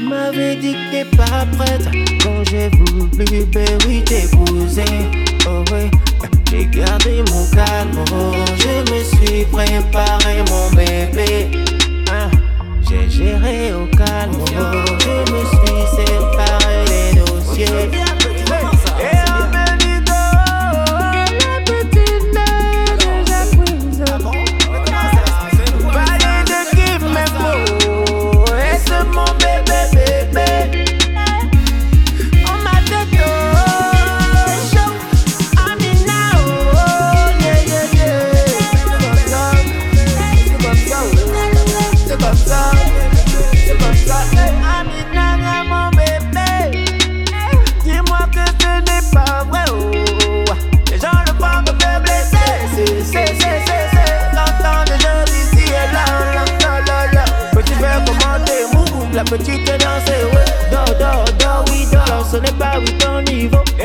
m'avais dit que t'es pas prête quand j'ai voulu, ben oui, t'épouser. Oh ouais, j'ai gardé mon calme, oh, je me suis préparé mon bébé. J'ai géré au calme, oh, je me suis séparé des dossiers. La petite danse, ouais, do, oui, do, ce n'est pas oui ton niveau.